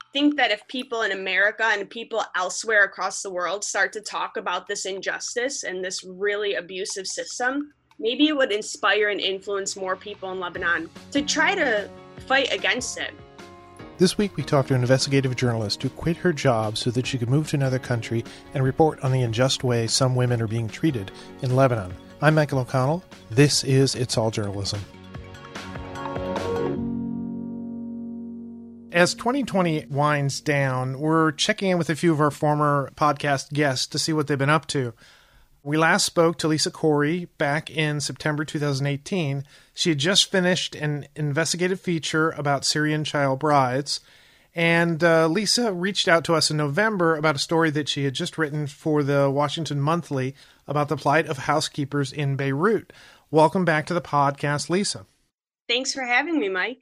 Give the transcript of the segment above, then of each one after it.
think that if people in America and people elsewhere across the world start to talk about this injustice and this really abusive system, maybe it would inspire and influence more people in Lebanon to try to fight against it. This week, we talked to an investigative journalist who quit her job so that she could move to another country and report on the unjust way some women are being treated in Lebanon. I'm Michael O'Connell. This is It's All Journalism. As 2020 winds down, we're checking in with a few of our former podcast guests to see what they've been up to. We last spoke to Lisa Corey back in September 2018. She had just finished an investigative feature about Syrian child brides, and Lisa reached out to us in November about a story that she had just written for the Washington Monthly about the plight of housekeepers in Beirut. Welcome back to the podcast, Lisa. Thanks for having me, Mike.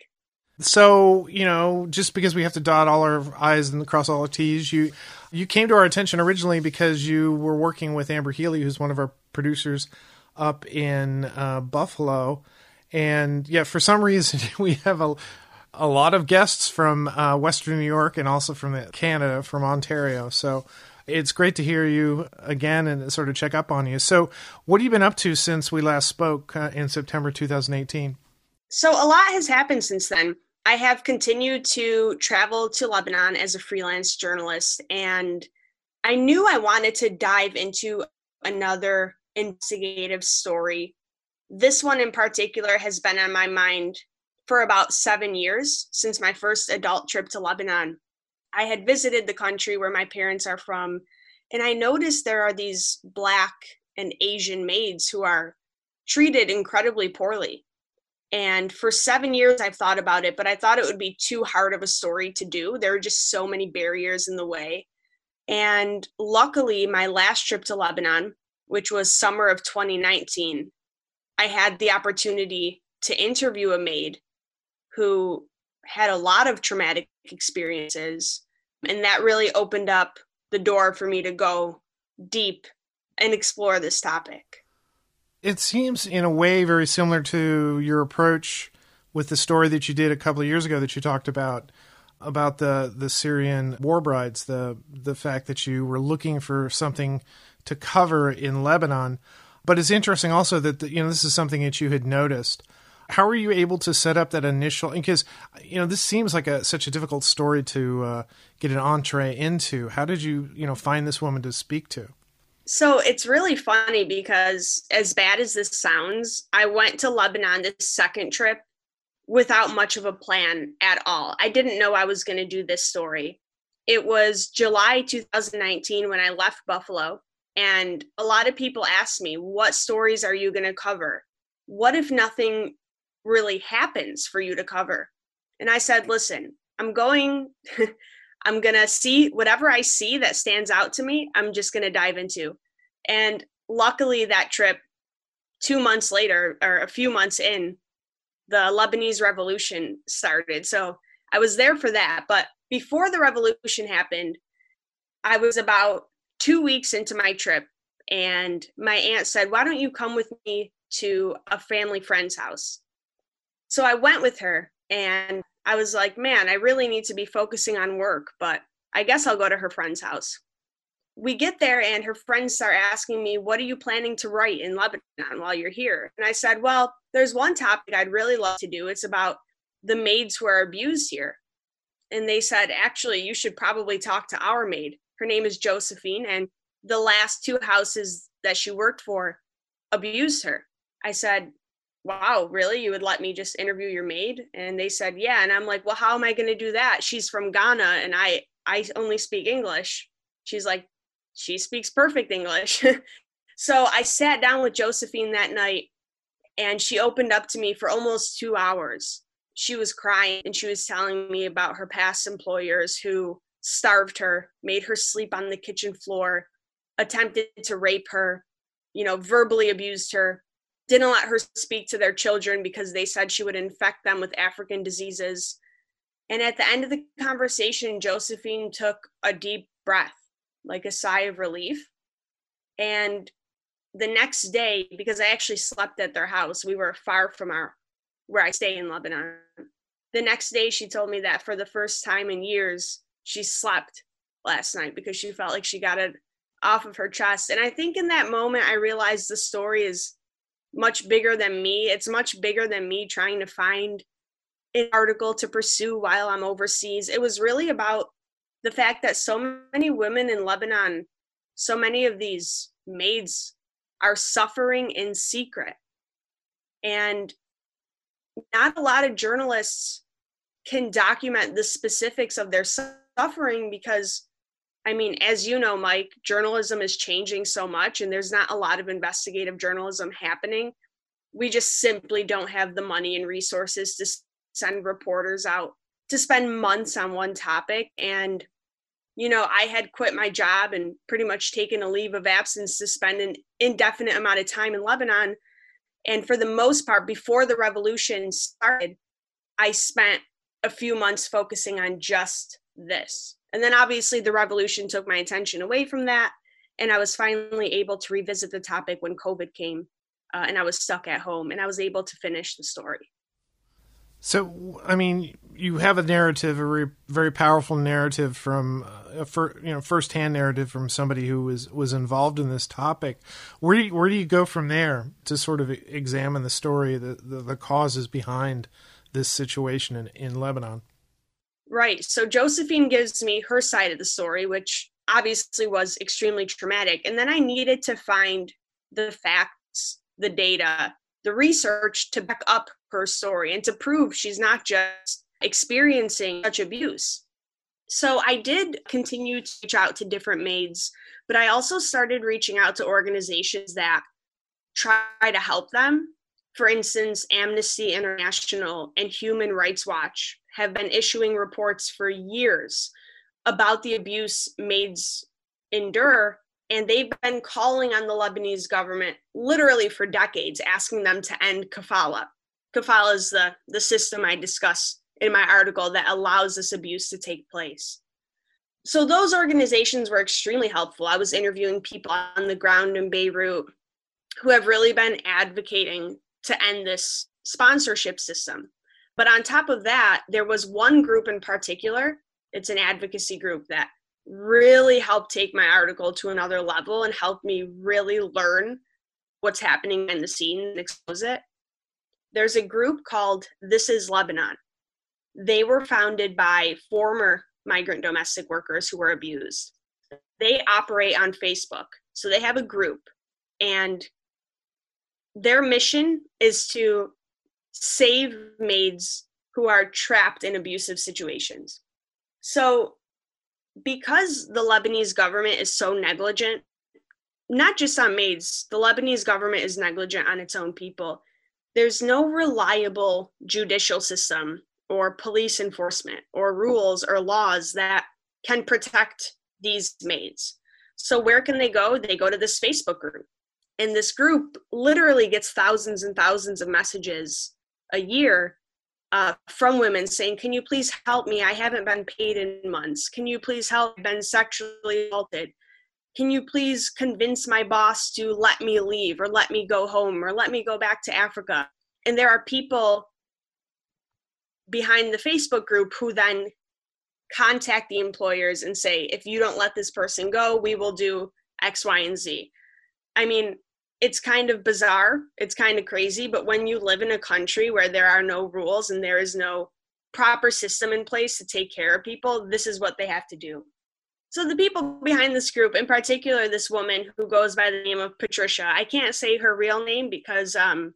So, just because we have to dot all our I's and cross all our T's, you came to our attention originally because you were working with Amber Healy, who's one of our producers up in Buffalo. And yeah, for some reason, we have a lot of guests from Western New York and also from Canada, from Ontario. So it's great to hear you again and sort of check up on you. So what have you been up to since we last spoke in September 2018? So a lot has happened since then. I have continued to travel to Lebanon as a freelance journalist, and I knew I wanted to dive into another investigative story. This one in particular has been on my mind for about 7 years, since my first adult trip to Lebanon. I had visited the country where my parents are from, and I noticed there are these Black and Asian maids who are treated incredibly poorly. And for 7 years, I've thought about it, but I thought it would be too hard of a story to do. There are just so many barriers in the way. And luckily, my last trip to Lebanon, which was summer of 2019, I had the opportunity to interview a maid who had a lot of traumatic experiences. And that really opened up the door for me to go deep and explore this topic. It seems in a way very similar to your approach with the story that you did a couple of years ago that you talked about the Syrian war brides, the fact that you were looking for something to cover in Lebanon. But it's interesting also that, this is something that you had noticed. How were you able to set up that initial, because, this seems like such a difficult story to get an entree into. How did you, find this woman to speak to? So it's really funny because as bad as this sounds, I went to Lebanon this second trip without much of a plan at all. I didn't know I was going to do this story. It was July 2019 when I left Buffalo, and a lot of people asked me, what stories are you going to cover? What if nothing really happens for you to cover? And I said, listen, I'm going to see whatever I see that stands out to me, I'm just going to dive into. And luckily that trip, 2 months later, or a few months in, the Lebanese revolution started. So I was there for that. But before the revolution happened, I was about 2 weeks into my trip, and my aunt said, why don't you come with me to a family friend's house? So I went with her, and I was like, man, I really need to be focusing on work, but I guess I'll go to her friend's house. We get there, and her friends start asking me, what are you planning to write in Lebanon while you're here? And I said, well, there's one topic I'd really love to do. It's about the maids who are abused here. And they said, actually, you should probably talk to our maid. Her name is Josephine, and the last 2 houses that she worked for abused her. I said, wow, really? You would let me just interview your maid? And they said, yeah. And I'm like, well, how am I going to do that? She's from Ghana, and I only speak English. She's like, she speaks perfect English. So I sat down with Josephine that night, and she opened up to me for almost 2 hours. She was crying, and she was telling me about her past employers who starved her, made her sleep on the kitchen floor, attempted to rape her, verbally abused her, didn't let her speak to their children because they said she would infect them with African diseases. And at the end of the conversation, Josephine took a deep breath, like a sigh of relief. And the next day, because I actually slept at their house, we were far from where I stay in Lebanon. The next day, she told me that for the first time in years, she slept last night because she felt like she got it off of her chest. And I think in that moment, I realized the story is much bigger than me. It's much bigger than me trying to find an article to pursue while I'm overseas. It was really about the fact that so many women in Lebanon, so many of these maids are suffering in secret. And not a lot of journalists can document the specifics of their suffering because, I mean, as you know, Mike, journalism is changing so much and there's not a lot of investigative journalism happening. We just simply don't have the money and resources to send reporters out to spend months on one topic. And, you know, I had quit my job and pretty much taken a leave of absence to spend an indefinite amount of time in Lebanon. And for the most part, before the revolution started, I spent a few months focusing on just this. And then obviously the revolution took my attention away from that. And I was finally able to revisit the topic when COVID came and I was stuck at home and I was able to finish the story. So, I mean, you have a narrative, a very, very powerful narrative from firsthand narrative from somebody who was involved in this topic. Where do you go from there to sort of examine the story, the causes behind this situation in Lebanon? Right. So Josephine gives me her side of the story, which obviously was extremely traumatic. And then I needed to find the facts, the data, the research to back up her story and to prove she's not just experiencing such abuse. So I did continue to reach out to different maids, but I also started reaching out to organizations that try to help them. For instance, Amnesty International and Human Rights Watch have been issuing reports for years about the abuse maids endure, and they've been calling on the Lebanese government literally for decades, asking them to end kafala. Kafala is the system I discuss in my article that allows this abuse to take place. So those organizations were extremely helpful. I was interviewing people on the ground in Beirut who have really been advocating to end this sponsorship system. But on top of that, there was one group in particular, it's an advocacy group that really helped take my article to another level and helped me really learn what's happening behind the scenes and expose it. There's a group called This Is Lebanon. They were founded by former migrant domestic workers who were abused. They operate on Facebook. So they have a group, and their mission is to save maids who are trapped in abusive situations. So because the Lebanese government is so negligent, not just on maids, the Lebanese government is negligent on its own people. There's no reliable judicial system or police enforcement or rules or laws that can protect these maids. So where can they go? They go to this Facebook group. And this group literally gets thousands and thousands of messages a year from women saying, can you please help me? I haven't been paid in months. Can you please help? I've been sexually assaulted. Can you please convince my boss to let me leave or let me go home or let me go back to Africa? And there are people behind the Facebook group who then contact the employers and say, if you don't let this person go, we will do X, Y, and Z. I mean, it's kind of bizarre. It's kind of crazy. But when you live in a country where there are no rules and there is no proper system in place to take care of people, this is what they have to do. So the people behind this group, in particular, this woman who goes by the name of Patricia, I can't say her real name because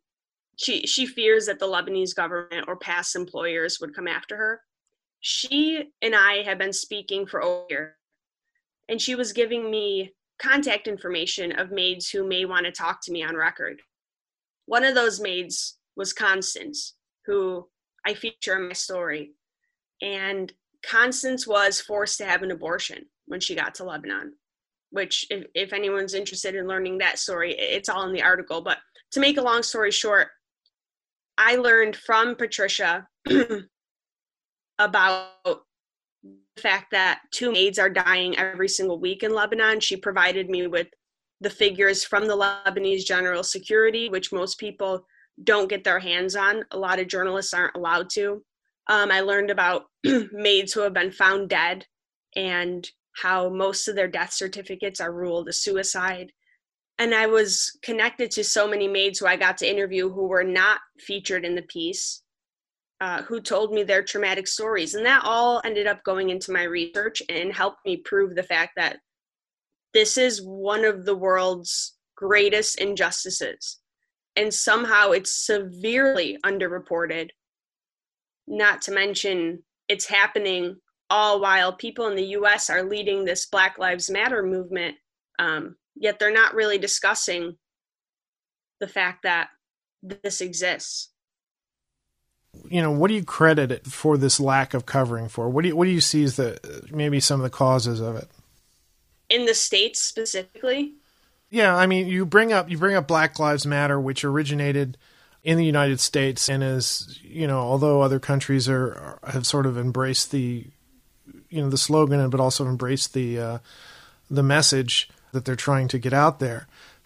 she fears that the Lebanese government or past employers would come after her. She and I have been speaking for over a year, and she was giving me contact information of maids who may want to talk to me on record. One of those maids was Constance, who I feature in my story. And Constance was forced to have an abortion when she got to Lebanon, which if anyone's interested in learning that story, it's all in the article. But to make a long story short, I learned from Patricia about the fact that 2 maids are dying every single week in Lebanon. She provided me with the figures from the Lebanese General Security, which most people don't get their hands on. A lot of journalists aren't allowed to. I learned about maids who have been found dead and how most of their death certificates are ruled a suicide. And I was connected to so many maids who I got to interview who were not featured in the piece, who told me their traumatic stories. And that all ended up going into my research and helped me prove the fact that this is one of the world's greatest injustices. And somehow it's severely underreported, not to mention it's happening all while people in the US are leading this Black Lives Matter movement, yet they're not really discussing the fact that this exists. You know, what do you credit it for this lack of covering for? What do you see as maybe some of the causes of it? In the States specifically? Yeah, I mean, you bring up Black Lives Matter, which originated in the United States, and is, you know, although other countries have sort of embraced the slogan, but also embraced the message that they're trying to get out there.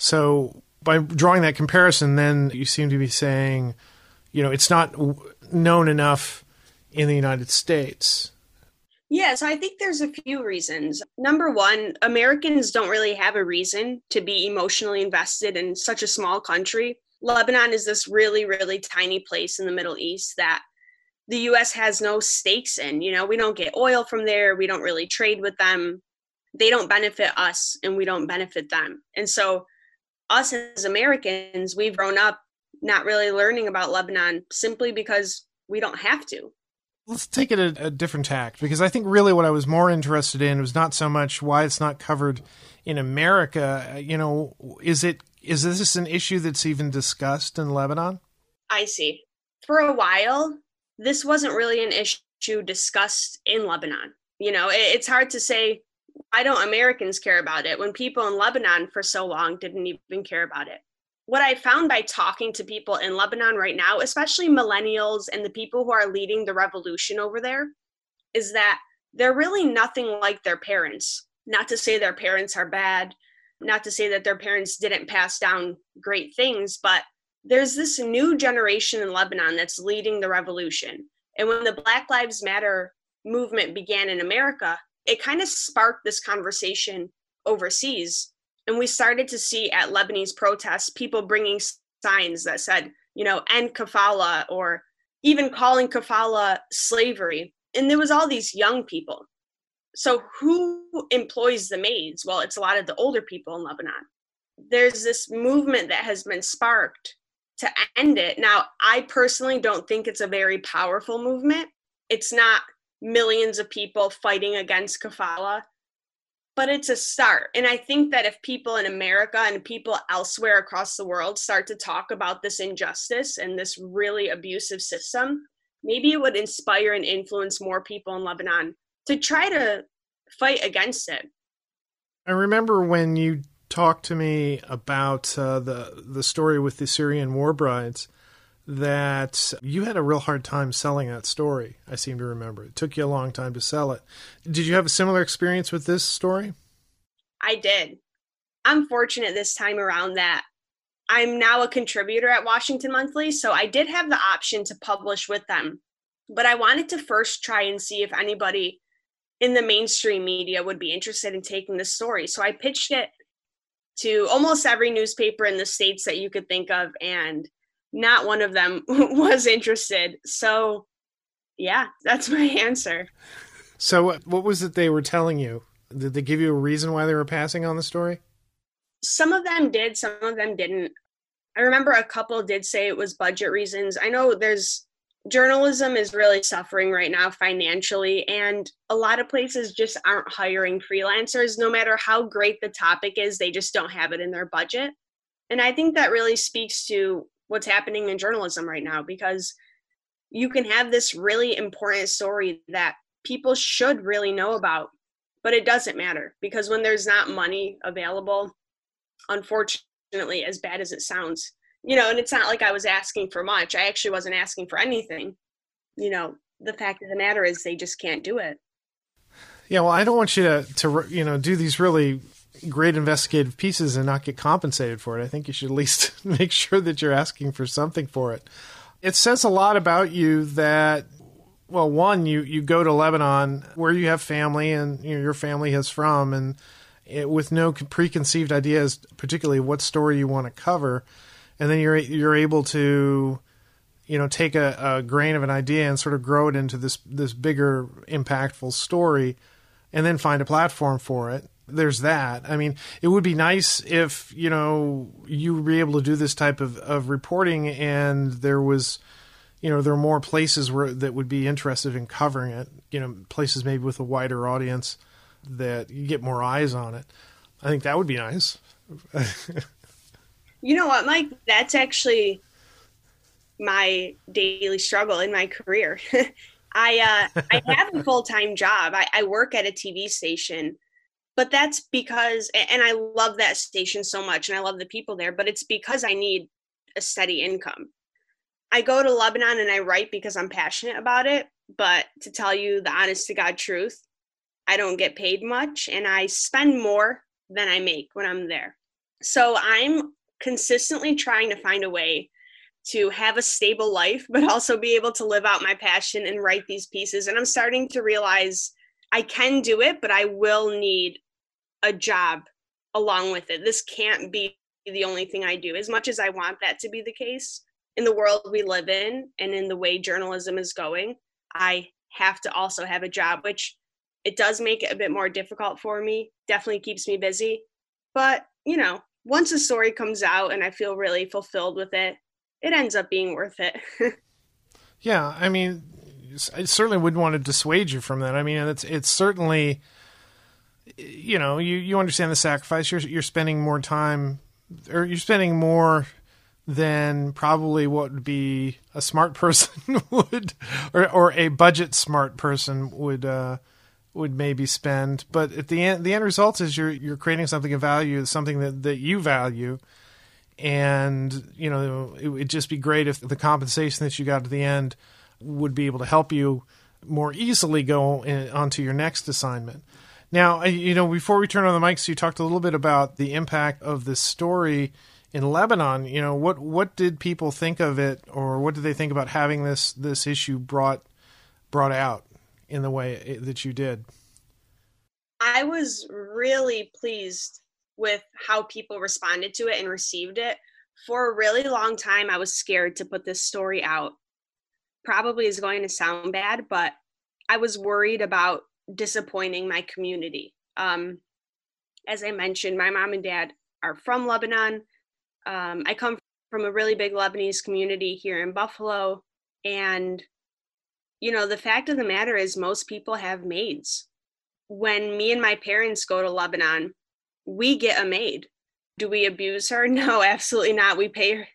So by drawing that comparison, then you seem to be saying, you know, it's not known enough in the United States. Yeah, so I think there's a few reasons. Number one, Americans don't really have a reason to be emotionally invested in such a small country. Lebanon is this really, really tiny place in the Middle East that the US has no stakes in. You know, we don't get oil from there. We don't really trade with them. They don't benefit us and we don't benefit them. And so us as Americans, we've grown up not really learning about Lebanon simply because we don't have to. Let's take it a different tack, because I think really what I was more interested in was not so much why it's not covered in America. You know, is this an issue that's even discussed in Lebanon? I see. For a while, this wasn't really an issue discussed in Lebanon. You know, it's hard to say, why don't Americans care about it when people in Lebanon for so long didn't even care about it? What I found by talking to people in Lebanon right now, especially millennials and the people who are leading the revolution over there, is that they're really nothing like their parents. Not to say their parents are bad, not to say that their parents didn't pass down great things, but there's this new generation in Lebanon that's leading the revolution. And when the Black Lives Matter movement began in America, it kind of sparked this conversation overseas. And we started to see at Lebanese protests, people bringing signs that said, you know, end kafala, or even calling kafala slavery. And there was all these young people. So who employs the maids? Well, it's a lot of the older people in Lebanon. There's this movement that has been sparked to end it. Now, I personally don't think it's a very powerful movement. It's not millions of people fighting against kafala, but it's a start. And I think that if people in America and people elsewhere across the world start to talk about this injustice and this really abusive system, maybe it would inspire and influence more people in Lebanon to try to fight against it. I remember when you talked to me about the story with the Syrian war brides, that you had a real hard time selling that story. I seem to remember. It took you a long time to sell it. Did you have a similar experience with this story? I did. I'm fortunate this time around that I'm now a contributor at Washington Monthly, so I did have the option to publish with them. But I wanted to first try and see if anybody in the mainstream media would be interested in taking this story. So I pitched it to almost every newspaper in the States that you could think of, and not one of them was interested. So, yeah, that's my answer. So what was it they were telling you? Did they give you a reason why they were passing on the story? Some of them did, some of them didn't. I remember a couple did say it was budget reasons. I know journalism is really suffering right now financially, and a lot of places just aren't hiring freelancers. No matter how great the topic is, they just don't have it in their budget. And I think that really speaks to what's happening in journalism right now, because you can have this really important story that people should really know about, but it doesn't matter, because when there's not money available, unfortunately, as bad as it sounds, you know, and it's not like I was asking for much. I actually wasn't asking for anything. You know, the fact of the matter is they just can't do it. Yeah, well, I don't want you to you know, do these really great investigative pieces and not get compensated for it. I think you should at least make sure that you're asking for something for it. It says a lot about you that Well, one, you go to Lebanon where you have family and your family is from, and with no preconceived ideas, particularly what story you want to cover, and then you're able to take a grain of an idea and sort of grow it into this bigger, impactful story, and then find a platform for it. There's that. I mean, it would be nice if you would be able to do this type of reporting, and there was. There are more places that would be interested in covering it, places maybe with a wider audience that you get more eyes on it. I think that would be nice. You know what, Mike? That's actually my daily struggle in my career. I have a full-time job. I work at a TV station, but that's because, and I love that station so much and I love the people there, but it's because I need a steady income. I go to Lebanon and I write because I'm passionate about it, but to tell you the honest to God truth, I don't get paid much and I spend more than I make when I'm there. So I'm consistently trying to find a way to have a stable life, but also be able to live out my passion and write these pieces. And I'm starting to realize I can do it, but I will need a job along with it. This can't be the only thing I do. As much as I want that to be the case, in the world we live in and in the way journalism is going, I have to also have a job, which it does make it a bit more difficult for me. Definitely keeps me busy. But, once a story comes out and I feel really fulfilled with it, it ends up being worth it. Yeah. I mean, I certainly wouldn't want to dissuade you from that. I mean, it's certainly, you understand the sacrifice. You're spending more time, or you're spending more than probably what would be a smart person would, or a budget smart person would maybe spend. But at the end result is you're creating something of value, something that you value, and it would just be great if the compensation that you got at the end would be able to help you more easily go onto your next assignment. Now, before we turn on the mics, you talked a little bit about the impact of this story in Lebanon. What did people think of it, or what did they think about having this issue brought out in the way that you did? I was really pleased with how people responded to it and received it. For a really long time, I was scared to put this story out. Probably is going to sound bad, but I was worried about disappointing my community. As I mentioned, my mom and dad are from Lebanon. I come from a really big Lebanese community here in Buffalo. And, the fact of the matter is most people have maids. When me and my parents go to Lebanon, we get a maid. Do we abuse her? No, absolutely not. We pay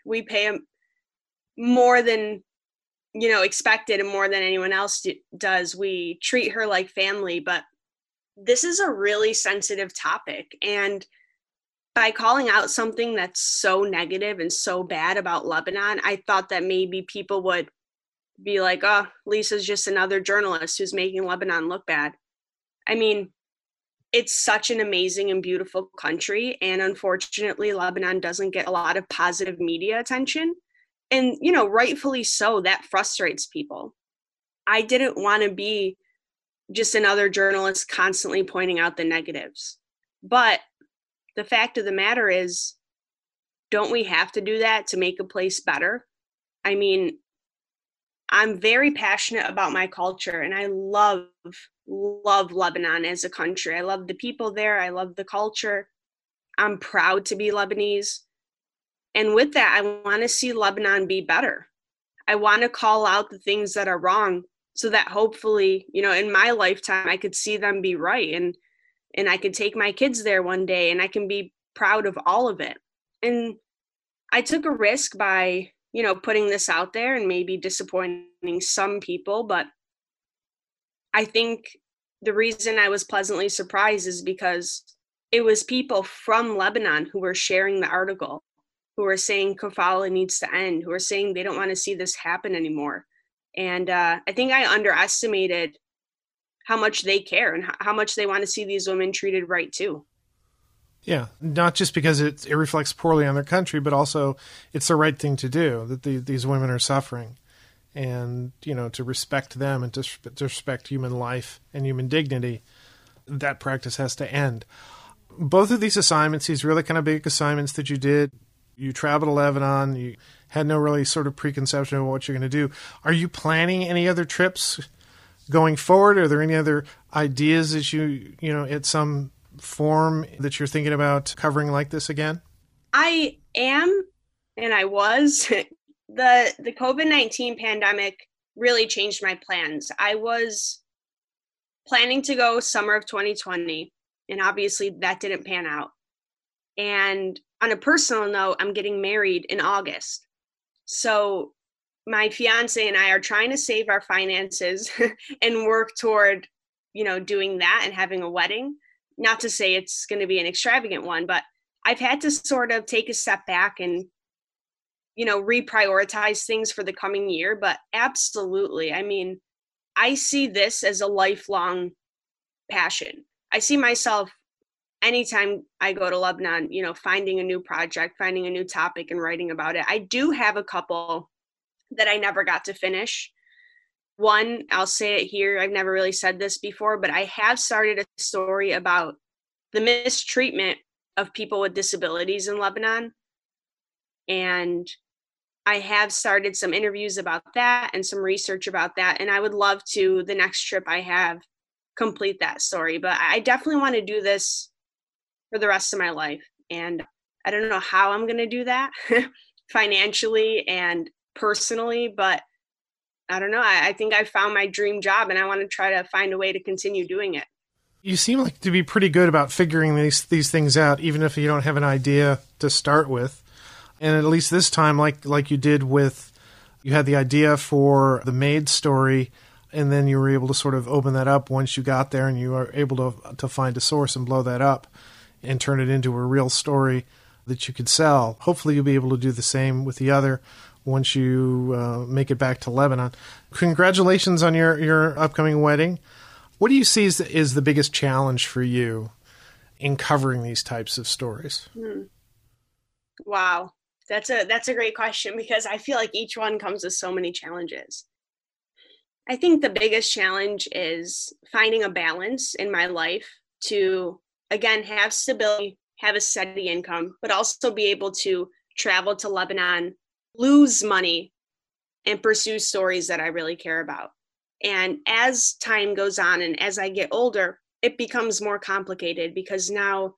more than, expected and more than anyone else does. We treat her like family, but this is a really sensitive topic. And by calling out something that's so negative and so bad about Lebanon, I thought that maybe people would be like, oh, Lisa's just another journalist who's making Lebanon look bad. I mean, it's such an amazing and beautiful country. And unfortunately, Lebanon doesn't get a lot of positive media attention. And, rightfully so, that frustrates people. I didn't want to be just another journalist constantly pointing out the negatives. But the fact of the matter is, don't we have to do that to make a place better? I mean, I'm very passionate about my culture and I love Lebanon as a country. I love the people there. I love the culture. I'm proud to be Lebanese. And with that, I want to see Lebanon be better. I want to call out the things that are wrong so that hopefully, in my lifetime, I could see them be right. And I could take my kids there one day and I can be proud of all of it. And I took a risk by, putting this out there and maybe disappointing some people. But I think the reason I was pleasantly surprised is because it was people from Lebanon who were sharing the article, who were saying kafala needs to end, who were saying they don't want to see this happen anymore. And I think I underestimated how much they care and how much they want to see these women treated right too. Yeah, not just because it reflects poorly on their country, but also it's the right thing to do, that these women are suffering. and, to respect them and to respect human life and human dignity, that practice has to end. Both of these assignments, these really kind of big assignments that you did, you traveled to Lebanon, you had no really sort of preconception of what you're going to do. Are you planning any other trips going forward? Are there any other ideas that you at some form that you're thinking about covering like this again? I am, and I was. The COVID-19 pandemic really changed my plans. I was planning to go summer of 2020, and obviously that didn't pan out. And on a personal note, I'm getting married in August. So my fiance and I are trying to save our finances and work toward, doing that and having a wedding. Not to say it's going to be an extravagant one, but I've had to sort of take a step back and, reprioritize things for the coming year. But absolutely, I mean, I see this as a lifelong passion. I see myself anytime I go to Lebanon, finding a new project, finding a new topic and writing about it. I do have a couple that I never got to finish. One, I'll say it here, I've never really said this before, but I have started a story about the mistreatment of people with disabilities in Lebanon. And I have started some interviews about that and some research about that. And I would love to, the next trip I have, complete that story. But I definitely want to do this for the rest of my life. And I don't know how I'm going to do that financially and personally, but I don't know. I think I found my dream job and I want to try to find a way to continue doing it. You seem like to be pretty good about figuring these things out, even if you don't have an idea to start with. And at least this time, like you did with, you had the idea for the maid story, and then you were able to sort of open that up once you got there, and you were able to find a source and blow that up and turn it into a real story that you could sell. Hopefully you'll be able to do the same with the other once you make it back to Lebanon. Congratulations on your upcoming wedding. What do you see is the biggest challenge for you in covering these types of stories? Wow. That's a great question, because I feel like each one comes with so many challenges. I think the biggest challenge is finding a balance in my life to, again, have stability, have a steady income, but also be able to travel to Lebanon, lose money, and pursue stories that I really care about. And as time goes on and as I get older, it becomes more complicated, because now,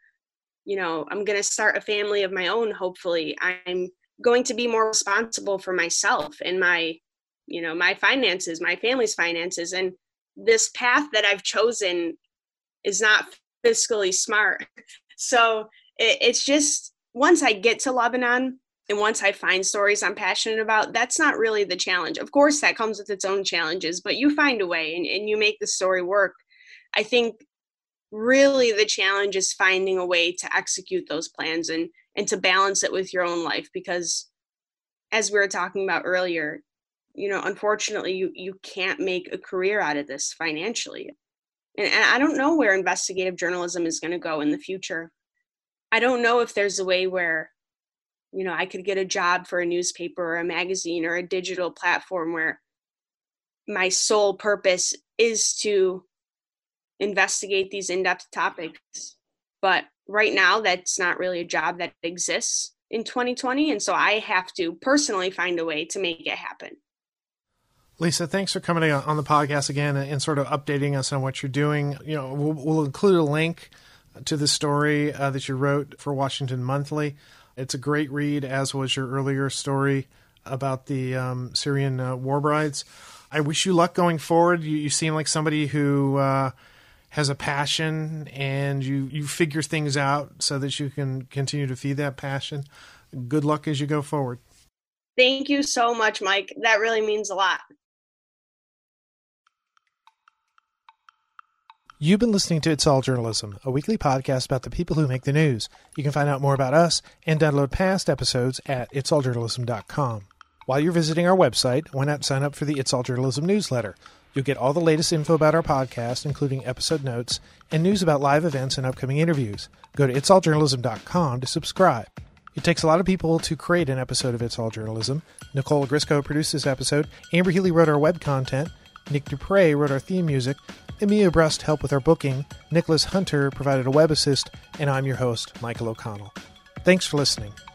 I'm going to start a family of my own, hopefully. I'm going to be more responsible for myself and my finances, my family's finances. And this path that I've chosen is not fiscally smart. So it's just, once I get to Lebanon and once I find stories I'm passionate about, that's not really the challenge. Of course, that comes with its own challenges, but you find a way and you make the story work. I think really the challenge is finding a way to execute those plans and to balance it with your own life, because as we were talking about earlier, unfortunately you can't make a career out of this financially. And I don't know where investigative journalism is going to go in the future. I don't know if there's a way where, I could get a job for a newspaper or a magazine or a digital platform where my sole purpose is to investigate these in-depth topics. But right now, that's not really a job that exists in 2020. And so I have to personally find a way to make it happen. Lisa, thanks for coming on the podcast again and sort of updating us on what you're doing. We'll include a link to the story that you wrote for Washington Monthly. It's a great read, as was your earlier story about the Syrian war brides. I wish you luck going forward. You seem like somebody who has a passion, and you figure things out so that you can continue to feed that passion. Good luck as you go forward. Thank you so much, Mike. That really means a lot. You've been listening to It's All Journalism, a weekly podcast about the people who make the news. You can find out more about us and download past episodes at itsalljournalism.com. While you're visiting our website, why not sign up for the It's All Journalism newsletter? You'll get all the latest info about our podcast, including episode notes and news about live events and upcoming interviews. Go to itsalljournalism.com to subscribe. It takes a lot of people to create an episode of It's All Journalism. Nicole Grisco produced this episode. Amber Healy wrote our web content. Nick Dupre wrote our theme music. Emilia Brust helped with our booking. Nicholas Hunter provided a web assist. And I'm your host, Michael O'Connell. Thanks for listening.